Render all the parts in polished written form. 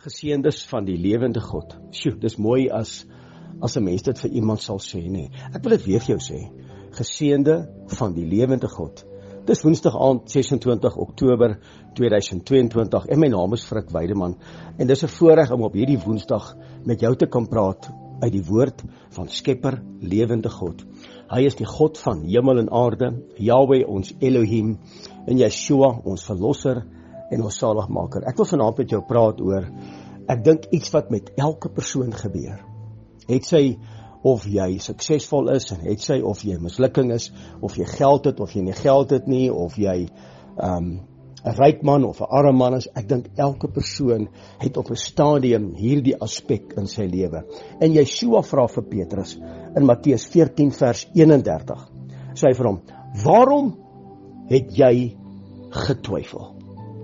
Geseëndes van die lewende God. Sjoe, dis mooi as 'n mens dit vir iemand sal sê, nee. Ek wil dit weer vir jou sê. Geseënde van die lewende God. Dis Woensdag aand 26 Oktober 2022 en my naam is Frik Weideman en dis 'n voorreg om op hierdie Woensdag met jou te kan praat uit die woord van Skepper, lewende God. Hy is die God van hemel en aarde, Yahweh ons Elohim en Yeshua ons verlosser en ons saligmaker. Ek wil vanaand met jou praat oor, ek dink iets wat met elke persoon gebeur. Het sy of jy suksesvol is, en het sy of jy mislukking is, of jy geld het, of jy nie geld het nie, of jy 'n ryk man of 'n arme man is. Ek dink elke persoon het op 'n stadium hierdie aspek in sy lewe. En Yeshua vra vir Petrus in Matteus 14 vers 31. Sê hy vir hom, waarom het jy getwyfel?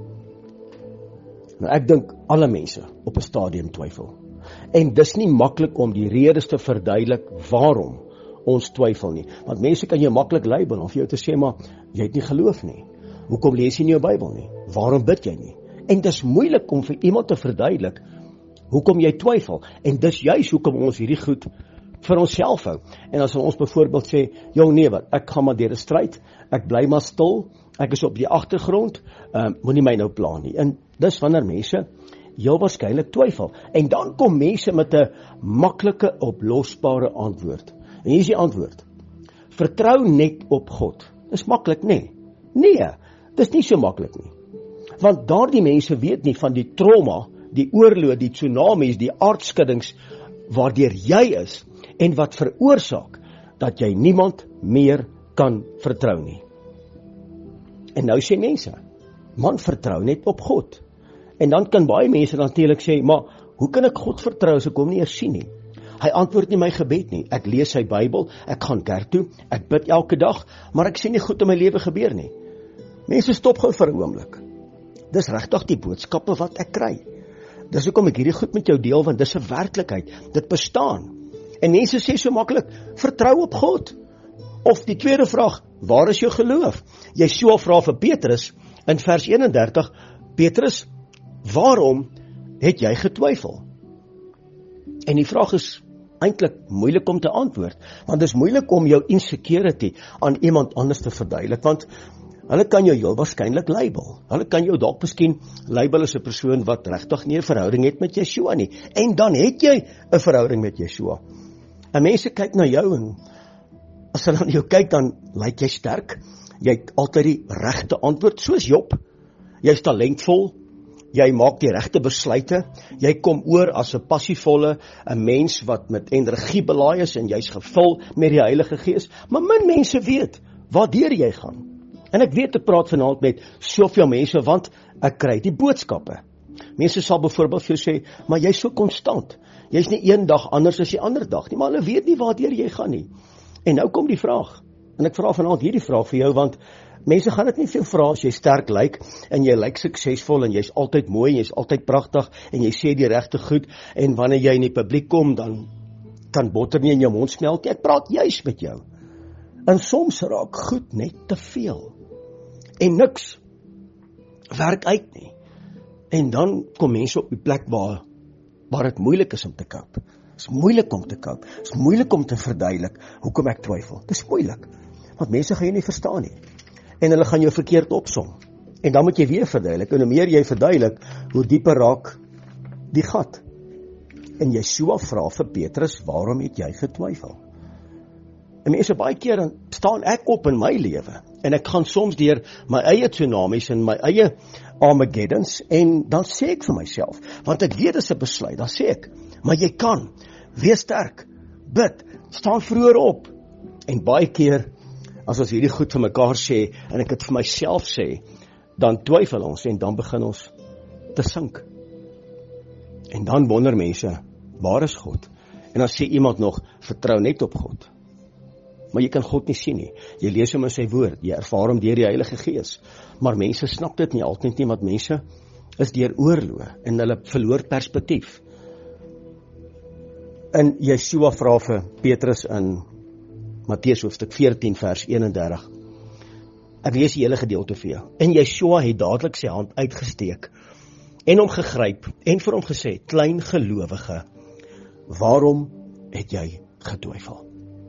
Nou ek dink alle mense op 'n stadium twyfel. En dis nie maklik om die redes te verduidelik waarom ons twyfel nie. Want mense kan jou maklik label of jou te sê, maar jy het nie geloof nie. Hoekom lees jy nie jou Bybel nie? Waarom bid jy nie? En dis moeilik om vir iemand te verduidelik hoekom jy twyfel. En dis juis hoekom ons hierdie goed vir onsself hou. En as ons byvoorbeeld sê, jou nee wat, ek gaan maar deur 'n stryd, ek bly maar stil, ek is op die agtergrond, moenie my nou pla nie. En dis wanneer mense heel waarskynlik twyfel. En dan kom mense met 'n maklike oplosbare antwoord. En hier is die antwoord. Vertrou net op God. Dis maklik, nee. Nee, dis nie so maklik nie. Want daardie mense weet nie van die trauma, die oorloë, die tsunamies, die aardskuddings waardeur jy is en wat veroorsaak dat jy niemand meer kan vertrou nie. En nou sê mense, man, vertrou net op God. En dan kan baie mense natuurlik sê, maar hoe kan ek God vertrou as ek hom nie eers sien nie? Hy antwoord nie my gebed nie. Ek lees sy Bybel, ek gaan kerk toe, ek bid elke dag, maar ek sien nie goed in my lewe gebeur nie. Mense, stop gou vir 'n oomblik. Dis regtig die boodskappe wat ek kry. Dis hoekom ek hierdie goed met jou deel, want dis 'n werklikheid. Dit bestaan. En mense sê so maklik, vertrou op God. Of die tweede vraag, waar is jou geloof? Yeshua vra vir Petrus in vers 31, Petrus, waarom het jy getwyfel? En die vraag is eintlik moeilik om te antwoord, want dit is moeilik om jou insecurity aan iemand anders te verduidelik, want hulle kan jou heel waarskynlik label. Hulle kan jou dalk miskien label as 'n persoon wat regtig nie 'n verhouding het met Yeshua nie. En dan het jy 'n verhouding met Yeshua. En mense kyk na jou en as hulle na jou kyk, dan lyk jy sterk. Jy het altyd die regte antwoord, soos Job. Jy's talentvol. Jy maak die regte besluite, jy kom oor as 'n passievolle, 'n mens wat met energie belaai is en jy's gevul met die Heilige Gees, maar min mense weet waardeur jy gaan. En ek weet ek praat vanaand met soveel mense, want ek kry die boodskappe. Mense sal byvoorbeeld vir jou sê, maar jy's so konstant, jy's nie een dag anders as die ander dag nie, maar hulle weet nie waardeur jy gaan nie. En nou kom die vraag, en ek vra vanaand hierdie vraag vir jou, want mense gaan dit nie veel vra as jy sterk lyk en jy lyk suksesvol en jy's altyd mooi en jy's altyd pragtig en jy sê die regte goed en wanneer jy in die publiek kom dan kan botter nie in jou mond smelt nie. Ek praat juis met jou. En soms raak goed net te veel en niks werk uit nie. En dan kom mense op die plek waar dit moeilik is om te cope. Dit is moeilik om te cope. Dit is moeilik om te verduidelik hoekom ek twyfel. Dit is moeilik, want mense gaan jou nie verstaan nie. En hulle gaan jou verkeerd opsom. En dan moet jy weer verduidelik. En hoe meer jy verduidelik, hoe dieper raak die gat. En Yeshua vra vir Petrus, waarom het jy getwyfel? En mense, baie keer dan staan ek op in my lewe. En ek gaan soms deur my eie tsunamies en my eie Armageddons. En dan sê ek vir myself, want ek weet dis 'n besluit, dan sê ek, maar jy kan, wees sterk, bid, staan vroeër op. En baie keer as ons hierdie goed vir mekaar sê, en ek het vir myself sê, dan twyfel ons, en dan begin ons te sink. En dan wonder mense, waar is God? En dan sê iemand nog, vertrou net op God. Maar jy kan God nie sien nie. Jy lees hom in sy woord, jy ervaar hom deur die Heilige Gees. Maar mense snap dit nie altyd nie, want mense is deur oorloë, en hulle verloor perspektief. En Yeshua vra vir Petrus in Matteus hoofstuk 14 vers 31. Ek lees die hele gedeelte vir jou. En Yeshua het dadelik sy hand uitgesteek en hom gegryp en vir hom gesê, klein gelowige, waarom het jy getwyfel?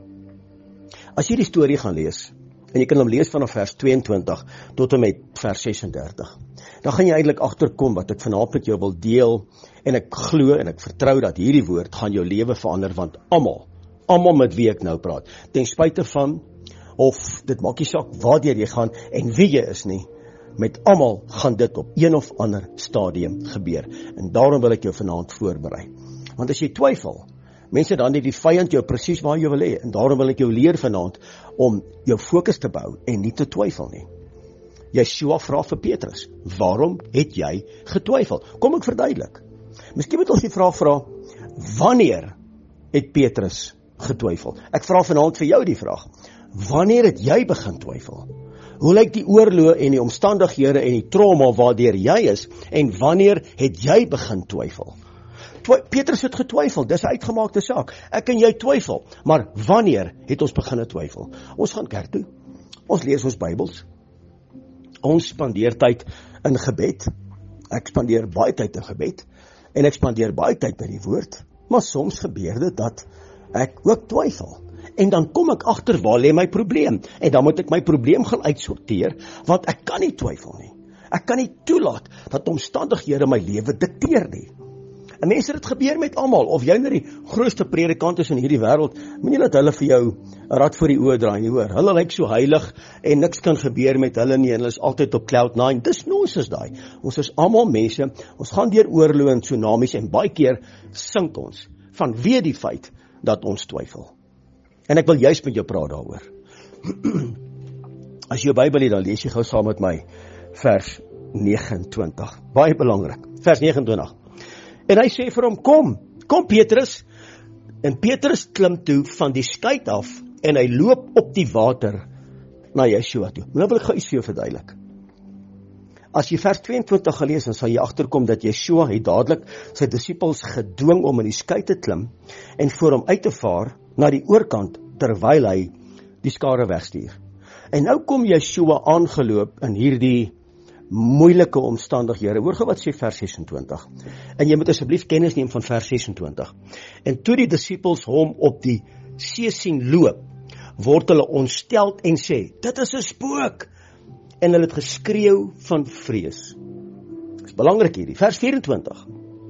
As jy die storie gaan lees, en jy kan hom lees vanaf vers 22 tot en met vers 36, dan gaan jy eintlik agterkom wat ek vanaand met jou wil deel, en ek glo en ek vertrou dat hierdie woord gaan jou lewe verander, want almal met wie ek nou praat, ten spyte van, of dit maak nie saak waartoe jy gaan en wie jy is nie, met almal gaan dit op een of ander stadium gebeur, en daarom wil ek jou vanaand voorberei, want as jy twyfel, mense, dan het die vyand jou presies waar jy wil hê, en daarom wil ek jou leer vanaand om jou fokus te bou en nie te twyfel nie. Yeshua vra vir Petrus, waarom het jy getwyfel? Kom ek verduidelik. Miskien moet ons die vraag vra, wanneer het Petrus getwyfel? Ek vra vanaand vir jou die vraag, wanneer het jy begin twyfel? Hoe lyk die oorlog en die omstandighede en die trauma waardeur jy is, en wanneer het jy begin twyfel? Petrus het getwyfel, dis 'n uitgemaakte saak. Ek en jy twyfel, maar wanneer het ons begin twyfel? Ons gaan kerk toe, ons lees ons Bybels, ons spandeer tyd in gebed, ek spandeer baie tyd in gebed, en ek spandeer baie tyd met die woord, maar soms gebeur dit dat ek ook twyfel, en dan kom ek agter waar lê my probleem, en dan moet ek my probleem gaan uitsorteer, want ek kan nie twyfel nie, ek kan nie toelaat dat omstandighede my lewe dikteer nie. En mense, dit gebeur met almal, of jy nou die grootste predikant is in hierdie wêreld, moenie dat hulle vir jou 'n rad voor die oë draai, hoor. Hulle lyk so heilig en niks kan gebeur met hulle nie, en hulle is altyd op cloud 9. Dis nonsens daai. Ons is almal mense, ons gaan deur oorloë en tsunamies, en baie keer sink ons vanweë die feit dat ons twyfel. En ek wil juist met jou praat daaroor. As jy jou Bybel het, dan lees jy gou saam met my vers 29. Baie belangrik. Vers 29. En hy sê vir hom, kom Petrus, en Petrus klim toe van die skei af, en hy loop op die water na Yeshua toe. Nou wil ek gou iets vir jou verduidelik. As jy vers 22 gelees, dan sal jy agterkom dat Yeshua het dadelik sy disippels gedwing om in die skei te klim, en voor hom uit te vaar na die oorkant, terwyl hy die skare wegstuur. En nou kom Yeshua aangeloop in hierdie moeilike omstandighede. Hoor gou wat sê vers 26. En jy moet asseblief kennis neem van vers 26. En toe die disippels hom op die see sien loop, word hulle ontsteld en sê, dit is 'n spook. En hulle het geskreeu van vrees. Dis belangrik hierdie. Vers 24.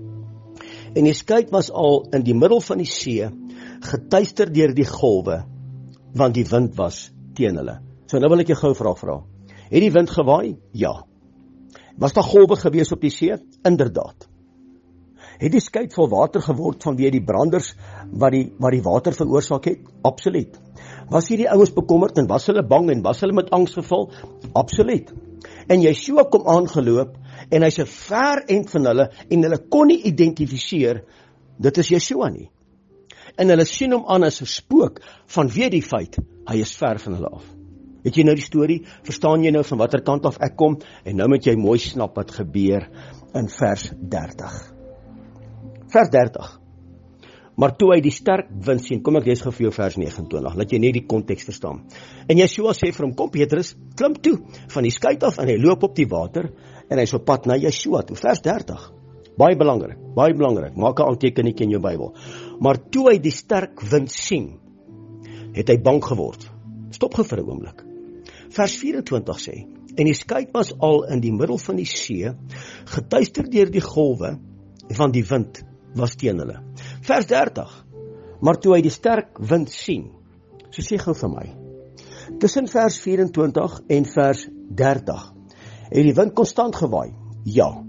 En die skei was al in die middel van die see, getuister deur die golwe, want die wind was teen hulle. So nou wil ek jou gou 'n vraag vra. Het die wind gewaai? Ja. Was daar golwe gewees op die see? Inderdaad. Het die skei vol water geword vanweë die branders wat die water veroorsaak het? Absoluut. Was hierdie ouens bekommerd en was hulle bang en was hulle met angs gevul? Absoluut. En Yeshua kom aangeloop en hy's 'n ver end van hulle en hulle kon nie identifiseer dit is Yeshua nie. En hulle sien hom aan as 'n spook vanweë die feit hy is ver van hulle af. Het jy nou die storie? Verstaan jy nou van watter kant af ek kom? En nou moet jy mooi snap wat gebeur in vers 30. Vers 30. Maar toe hy die sterk wind sien, kom ek lees gou vir jou vers 29, laat jy net die konteks verstaan. En Yeshua sê vir hom, kom Petrus, klim toe van die skei af en hy loop op die water en hy is op pad na Yeshua toe. Vers 30. Baie belangrik, maak 'n aantekening in jou Bybel. Maar toe hy die sterk wind sien, het hy bang geword. Stop gou vir 'n oomblik. Vers 24 sê, en die skei was al in die middel van die see, getuister deur die golwe, van die wind was teen hulle. Vers 30, maar toe hy die sterk wind sien, so sê gou vir my, tussen vers 24 en vers 30, het die wind konstant gewaai? Ja.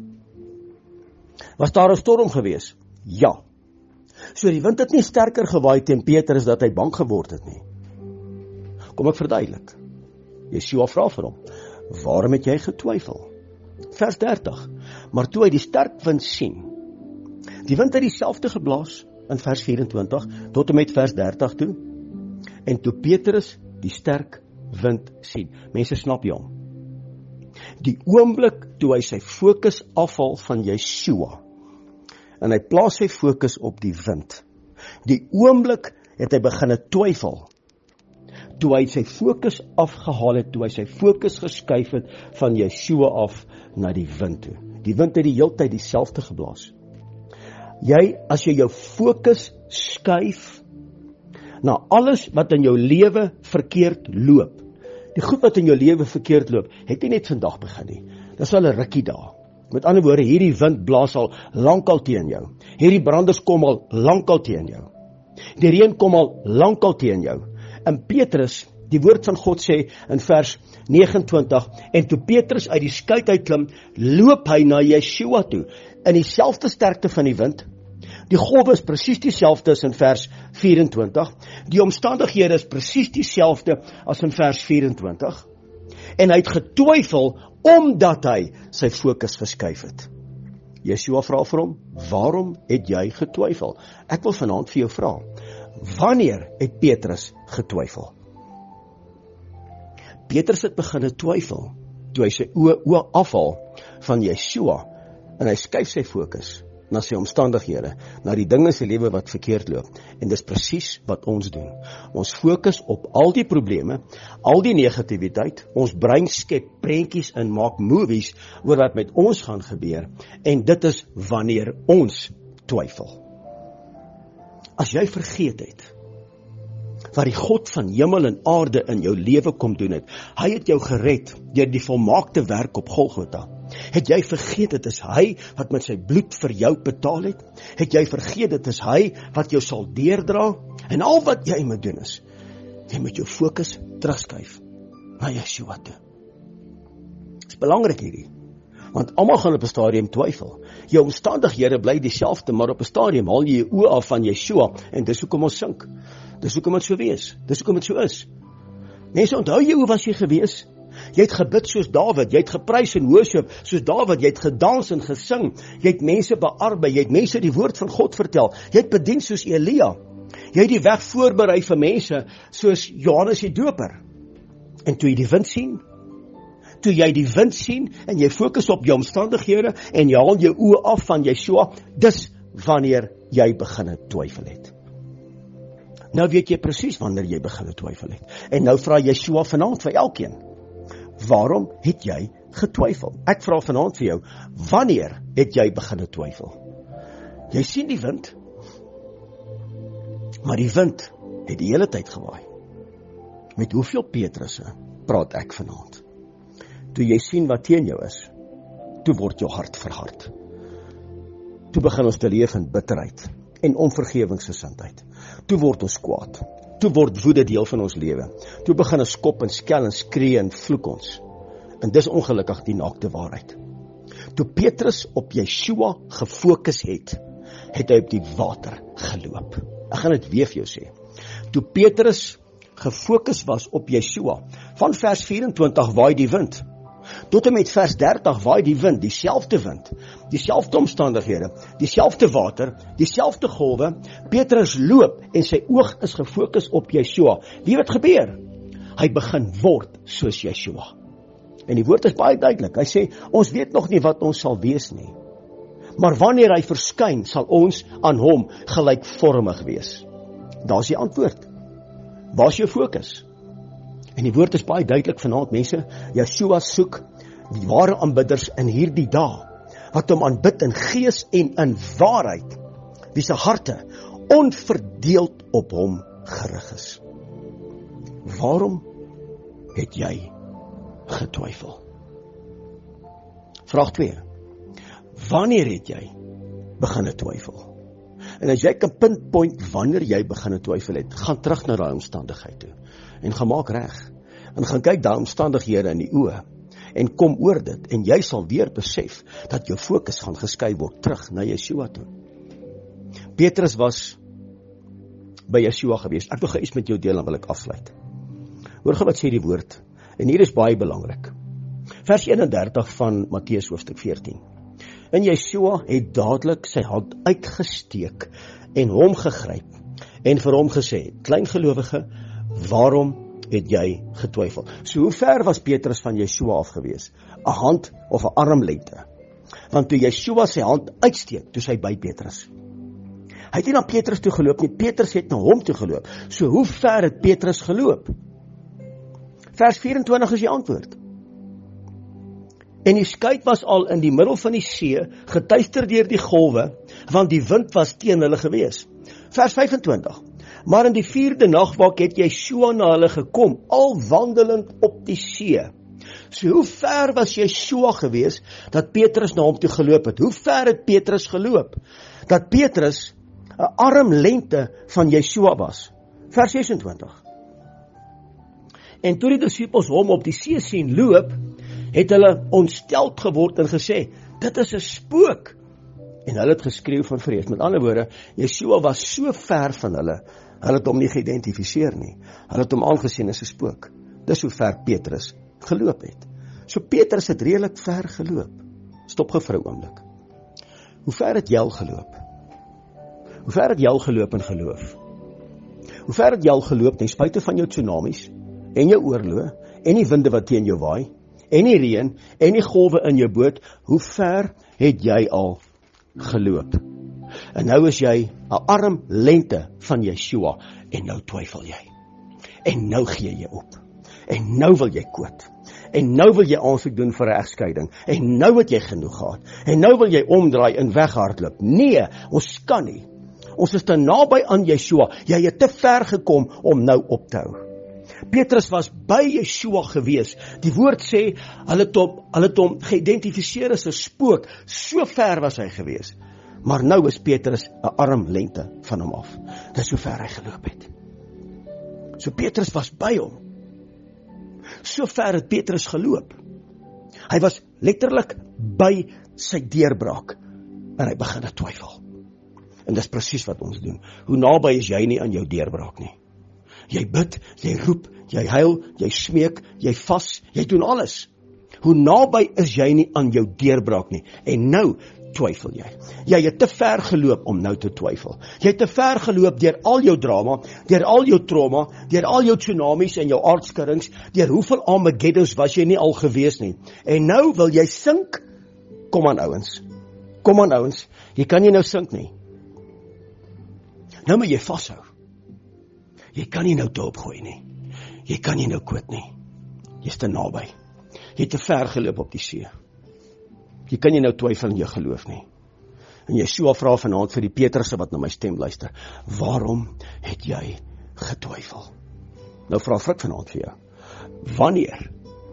Was daar 'n storm gewees? Ja. So die wind het nie sterker gewaai teen Petrus dat hy bang geword het nie. Kom ek verduidelik. Yeshua vra vir hom, waarom het jy getwyfel? Vers 30, maar toe hy die sterk wind sien, die wind het dieselfde geblaas in vers 24 tot en met vers 30 toe, en toe Petrus die sterk wind sien. Mense, snap jy hom? Die oomblik toe hy sy fokus afhaal van Yeshua, en hy plaas sy fokus op die wind, die oomblik het hy begin twyfel, toe hy sy fokus afgehaal het, toe hy sy fokus geskuif het van Yeshua af na die wind toe. Die wind het die hele tyd dieselfde geblaas. As jy jou fokus skuif na alles wat in jou lewe verkeerd loop, die goed wat in jou lewe verkeerd loop, het nie net vandag begin nie. Dit is al 'n rukkie daar. Met ander woorde, hierdie wind blaas al lankal teen jou. Hierdie branders kom al lankal teen jou. Die reën kom al lankal teen jou. En Petrus, die woord van God sê in vers 29, en toe Petrus uit die skei uitklim, loop hy na Yeshua toe, in dieselfde sterkte van die wind. Die golwe is presies dieselfde as in vers 24. Die omstandighede is presies dieselfde as in vers 24. En hy het getwyfel, omdat hy sy fokus verskuif het. Yeshua vra vir hom, waarom het jy getwyfel? Ek wil vanaand vir jou vra, wanneer het Petrus getwyfel? Petrus het begin twyfel, toe hy sy oë afhaal van Yeshua, en hy skuif sy fokus na sy omstandighede, na die dinge in sy lewe wat verkeerd loop. En dis presies wat ons doen. Ons fokus op al die probleme, al die negativiteit, ons brein skep prentjies en maak movies oor wat met ons gaan gebeur, en dit is wanneer ons twyfel. As jy vergeet het wat die God van hemel en aarde in jou lewe kom doen het, hy het jou gered deur die volmaakte werk op Golgotha. Het jy vergeet, dit is hy wat met sy bloed vir jou betaal het? Het jy vergeet, dit is hy wat jou sal deurdra? En al wat jy moet doen is, jy moet jou fokus terugskuif na Yeshua toe. Dit is belangrik hierdie, want almal gaan op 'n stadium twyfel. Jou omstandighede bly dieselfde, maar op 'n stadium haal jy jou oë af van Yeshua, en dis hoekom ons sink. Dis hoekom dit so wees, dis hoekom dit so is. Mense, onthou jy hoe was jy gewees? Jy het gebid soos Dawid, jy het geprys en worship soos Dawid, jy het gedans en gesing, jy het mense bearbei, jy het mense die woord van God vertel, jy het bedien soos Elia, jy het die weg voorberei vir mense soos Johannes die Doper. En toe jy die wind sien, en jy fokus op jou omstandighede, en jy haal jou oë af van Yeshua, dis wanneer jy begin twyfel het. Nou weet jy presies wanneer jy begin twyfel het. En nou vra Yeshua vanaand vir elkeen, waarom het jy getwyfel? Ek vra vanaand vir jou, wanneer het jy begin twyfel? Jy sien die wind, maar die wind het die hele tyd gewaai. Met hoeveel Petrusse praat ek vanaand? Toe jy sien wat teen jou is, toe word jou hart verhard. Toe begin ons te leef in bitterheid en onvergewingsgesindheid. Toe word ons kwaad. Toe word woede deel van ons lewe. Toe begin ons skop en skel en skree en vloek ons. En dis ongelukkig die naakte waarheid. Toe Petrus op Yeshua gefokus het, het hy op die water geloop. Ek gaan dit weer vir jou sê. Toe Petrus gefokus was op Yeshua, van vers 24 waai die wind, tot en met vers 30 waai die wind, dieselfde wind, dieselfde omstandighede, dieselfde water, dieselfde golwe. Petrus loop en sy oog is gefokus op Yeshua. Wie wat gebeur? Hy begin word soos Yeshua. En die woord is baie duidelik. Hy sê, ons weet nog nie wat ons sal wees nie. Maar wanneer hy verskyn, sal ons aan hom gelykvormig wees. Daar is die antwoord. Waar is jou fokus? En die woord is baie duidelik vanaand, mense. Yeshua soek die ware aanbidders in hierdie dae, wat hom aanbid in gees en in waarheid, wie se harte onverdeeld op hom gerig is. Waarom het jy getwyfel? Vraag 2. Wanneer het jy begin twyfel? En as jy kan pinpoint wanneer jy begin twyfel het, gaan terug na daai omstandigheid toe en gaan maak reg. En gaan kyk daai omstandighede in die oë en kom oor dit, en jy sal weer besef dat jou fokus gaan geskuif word terug na Yeshua toe. Petrus was by Yeshua gewees. Ek wil gou iets met jou deel en wil ek afsluit. Hoor gou wat sê die woord, en hier is baie belangrik. Vers 31 van Matteus hoofstuk 14. En Yeshua het dadelik sy hand uitgesteek en hom gegryp en vir hom gesê, kleingelowige, waarom het jy getwyfel? So hoe ver was Petrus van Yeshua af gewees? 'n hand of 'n armlengte. Want toe Yeshua sy hand uitsteek, toe sy by Petrus. Hy het nie na Petrus toe geloop nie, Petrus het na hom toe geloop. So hoe ver het Petrus geloop? Vers 24 is die antwoord. En die skei was al in die middel van die see, getuister deur die golwe, want die wind was teen hulle gewees. Vers 25. Maar in die 4de nagwak het Yeshua na hulle gekom, al wandelend op die see. So hoe ver was Yeshua gewees, dat Petrus na hom toe geloop het? Hoe ver het Petrus geloop? Dat Petrus 'n armlengte van Yeshua was. Vers 26. En toe die disippels hom op die see sien loop, het hulle ontsteld geword en gesê, dit is 'n spook. En hulle het geskreeu van vrees. Met ander woorde, Yeshua was so ver van hulle het hom nie geïdentifiseer nie. Hulle het hom aangesien as 'n spook. Dis hoe ver Petrus geloop het. So Petrus het redelik ver geloop. Stop gou vir 'n oomblik. Hoe ver het jy al geloop? Hoe ver het jy al geloop in geloof? Hoe ver het jy al geloop ten spyte van jou tsunamies, en jou oorloë, en die winde wat teen jou waai, en die reën, en die golwe in jou boot? Hoe ver het jy al geloop? En nou is jy 'n arm lengte van Yeshua, en nou twyfel jy. En nou gee jy op. En nou wil jy quit. En nou wil jy aansoek doen vir 'n egskeiding. En nou het jy genoeg gehad. En nou wil jy omdraai en weghardloop. Nee, ons kan nie. Ons is te naby aan Yeshua. Jy het te ver gekom om nou op te hou. Petrus was by Yeshua gewees. Die woord sê, hulle het hom geïdentifiseer as 'n spook. So ver was hy gewees. Maar nou is Petrus 'n armlengte van hom af. Dis hoe ver hy geloop het. So Petrus was by hom. So ver het Petrus geloop. Hy was letterlik by sy deurbraak. En hy begin te twyfel. En dis presies wat ons doen. Hoe naby is jy nie aan jou deurbraak nie? Jy bid, jy roep, jy huil, jy smeek, jy vas, jy doen alles. Hoe naby is jy nie aan jou deurbraak nie? En nou twyfel jy. Jy het te ver geloop om nou te twyfel. Jy het te ver geloop deur al jou drama, deur al jou trauma, deur al jou tsunamies en jou aardskuddings, deur hoeveel Armageddons was jy nie al gewees nie. En nou wil jy sink? Kom aan ouens. Kom aan ouens. Jy kan nie nou sink nie. Nou moet jy vashou. Jy kan nie nou te opgooi nie. Jy kan nie nou quit nie. Jy's te naby. Jy het te ver geloop op die see. Jy kan nie nou twyfel in jou geloof nie. En Yeshua vra vanaand vir die Petrusse wat na my stem luister, waarom het jy getwyfel? Nou vra ek vanaand vir jou, wanneer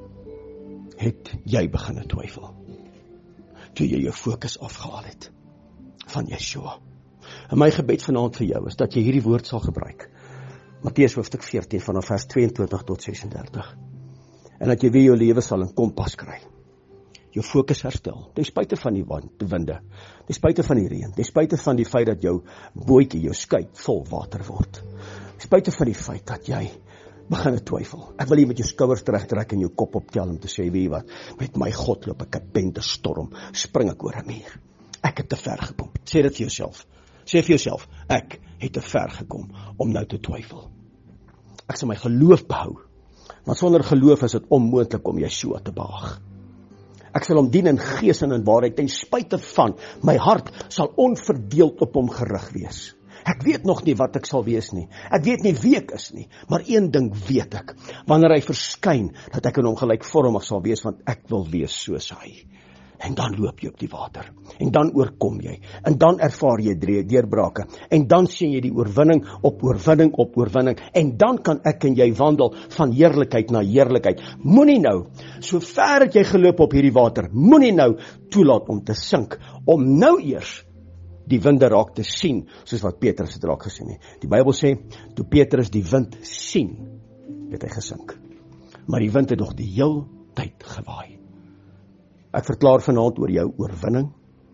het jy begin twyfel? Toe jy jou fokus afgehaal het van Yeshua. En my gebed vanaand vir jou is dat jy hierdie woord sal gebruik. Matteus hoofstuk 14 vanaf vers 22 tot 36. En dat jy weer jou lewe sal in kompas kry. Jou fokus herstel, ten spyte van die winde, ten spyte van die reën, ten spyte van die feit dat jou bootjie, jou skei vol water word. Ten spyte van die feit dat jy begin twyfel. Ek wil jy met jou skouers terugtrek en jou kop optel om te sê, weet jy wat, met my God loop ek 'n bendestorm, spring ek oor 'n muur. Ek het te ver gekom. Sê dit vir jouself. Sê vir jouself, ek het te ver gekom om nou te twyfel. Ek sal my geloof behou, want sonder geloof is dit onmoontlik om Yeshua te behaag. Ek sal hom dien in gees en in waarheid, ten spyte van my hart sal onverdeeld op hom gerig wees. Ek weet nog nie wat ek sal wees nie. Ek weet nie wie ek is nie, maar een ding weet ek, wanneer hy verskyn, dat ek in hom gelykvormig sal wees, want ek wil wees soos hy. En dan loop jy op die water, en dan oorkom jy, en dan ervaar jy deurbrake, en dan sien jy die oorwinning op oorwinning op oorwinning, en dan kan ek en jy wandel van heerlikheid na heerlikheid. Moenie nou, so ver het jy geloop op hierdie water, moenie nou toelaat om te sink, om nou eers die winde raak te sien, soos wat Petrus het raak gesien het. Die Bybel sê, toe Petrus die wind sien, het hy gesink. Maar die wind het nog die heel tyd gewaai. Ek verklaar vanaand oor jou oorwinning,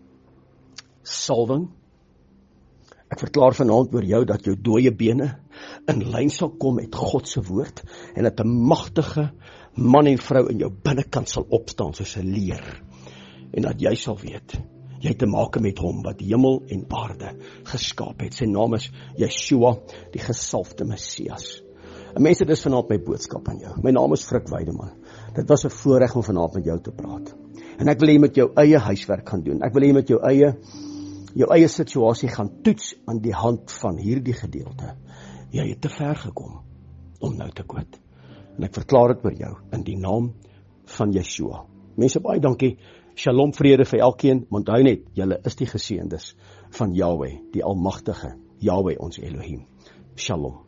salwing. Ek verklaar vanaand oor jou dat jou dooie bene in lyn sal kom met God se woord en dat 'n magtige man en vrou in jou binnekant sal opstaan soos 'n leer. En dat jy sal weet, jy het te maak met hom wat hemel en aarde geskaap het. Sy naam is Yeshua, die gesalfde Messias. En mense, dis vanaand my boodskap aan jou. My naam is Frik Weideman. Dit was 'n voorreg om vanaand met jou te praat. En ek wil jy met jou eie huiswerk gaan doen. Ek wil jy met jou eie situasie gaan toets aan die hand van hierdie gedeelte. Jy het te ver gekom om nou te quit. En ek verklaar dit oor jou in die naam van Yeshua. Mense, baie dankie. Shalom, vrede vir elkeen. Onthou net, julle is die geseëndes van Yahweh, die Almagtige, Yahweh ons Elohim. Shalom.